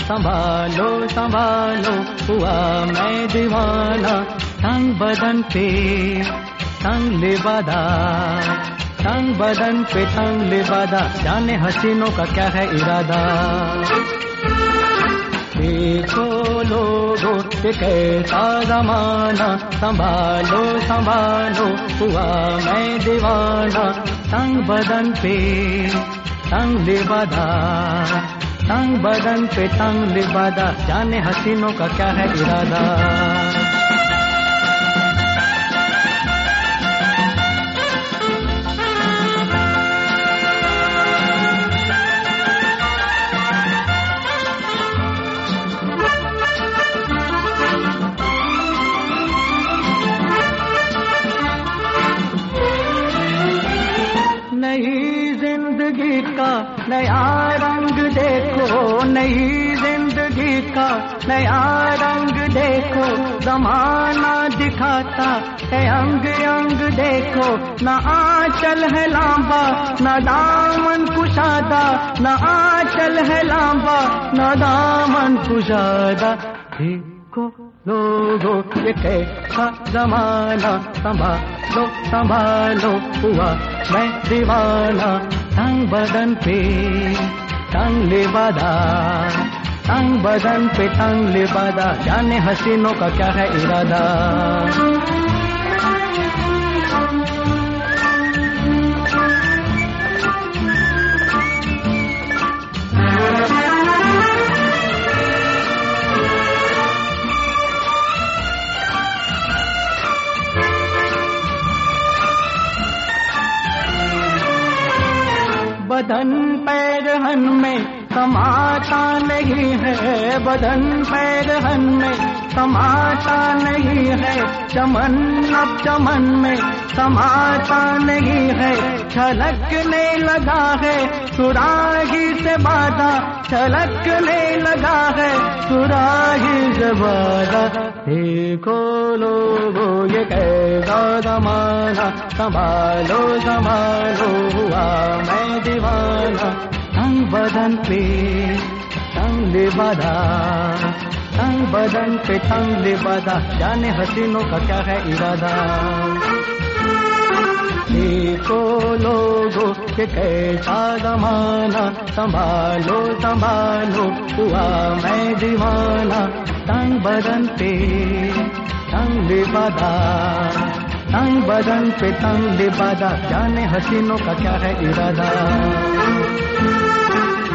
संभालो संभालो हुआ मैं दीवाना। तंग बदन पे तंग लिबादा, तंग बदन पे तंग लिबादा, जाने हसीनों का क्या है इरादा। देखो लोगों ये कैसा जमाना, संभालो संभालो हुआ मैं दीवाना। तंग बदन पे तंग लिबादा, तंग बदन पे तंग लिबादा, जाने हसीनों का क्या है इरादा। नई जिंदगी का नया रंग देखो, नई जिंदगी का नया रंग देखो, जमाना दिखाता है अंग अंग देखो। न आंचल है लांबा न दामन कुशादा, न आंचल है लांबा न दामन कुशादा। देखो लोगो ये कैसा जमाना, संभालो संभालो हुआ मैं दीवाना। तंग बदन पे तंग लिबादा, तंग बदन पे तंग लिबादा, जाने हसीनों का क्या है इरादा। बदन पैरहन में समाता नहीं है, बदन पैरहन में समाता नहीं है, चमन अब चमन में समाता नहीं है। छलकने लगा है सुराही से बाधा, छलकने लगा है सुराही से बाधा। देखो लोगो ये कैसा जमाना, संभालो संभालो हुआ मैं दीवाना। तंग बदन पे तंग लिबादा, तंग बदन पे तंग लिबादा, जाने हसीनों का क्या है इरादा। देखो लोगो ये कैसा जमाना, संभालो संभालो हुआ मैं दीवाना। तंग बदन पे तंग लिबादा, तंग बदन पे तंग लिबादा, जाने हसीनों का क्या है इरादा।